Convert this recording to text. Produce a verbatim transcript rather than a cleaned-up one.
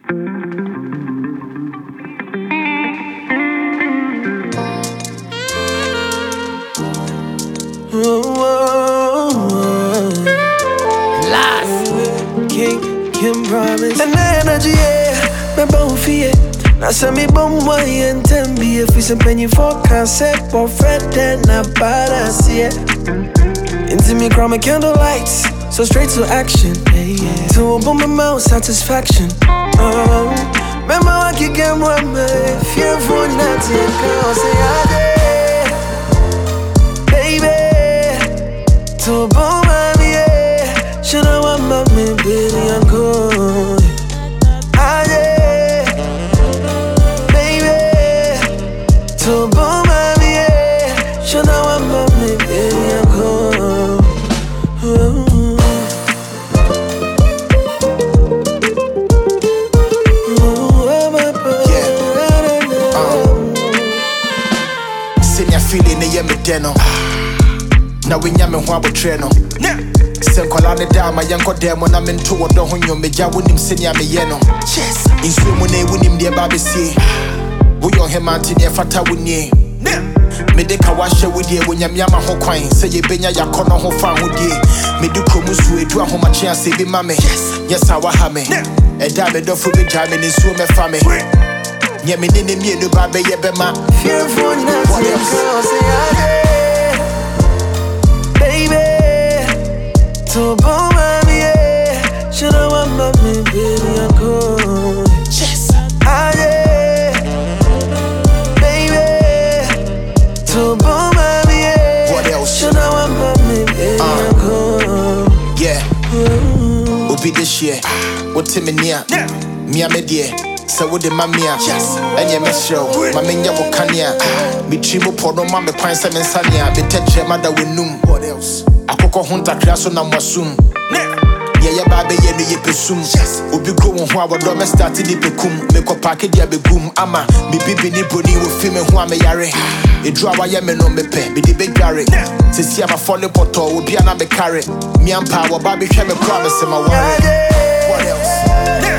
Last King, Kim promise. And the energy, yeah, me bow fear. Now send me bum boy and ten be if we some penny for concept or Fred then I badass, yeah. Into me crown my candle lights, so straight to action, yeah, yeah. To a boom my mouth satisfaction. Oh, remember I can get one man. Fear for nothing, girl, say I did, baby. To a boom my yeah, should I want my man, baby, I'm good. I did, baby. To a boom my yeah, should I want my man, baby, I'm good. Feeling the yemi deno. Now we nyame ho abotre no. Sen kwala ne da ma yanko demo na mento wodo ho nyome ja wonim senya me ye no. Yes. Insu mu na wonim de ba besie. Wo yo hemante ne fata woni. Me de ka wa hye wodi e wonyame ama ho kwan se ye benya yakono ho fa ho die. Me de komu su edu ahomache ase bi ma me. Yes I wa ha me. E da me do fu be ja me ne su me fa me. Yeah, me name me no baby, yeah, be ma. Fear for nothing, girl, say I did, baby. To a boom, mommy, yeah. Should I want my man, baby, I'm good. Yes, I did, baby. To a boom, mommy, yeah. What else? Should I want my man, baby, uh, I'm good. Yeah. Mm. Obi this year, what Tim in here? Me a media. So with the mamia, yes, and your show, my mania wokania. Me chimo podo ma me kwan se mensania, me teche mother we num. What else? Akoko hunta kraso na mwasum. Yeah, yeah, baby, yeah, no ye pesum. Obi go on ho abodo me start di pekum. Me ko pack dia begum ama. Me bibi ni boni wo fi me ho ame yare. Edru awa ye me no me pe, me di be gare. Sesi ama follow poto, obi ana be carry. Me ampa wo ba be hwe me promise my worry. What else?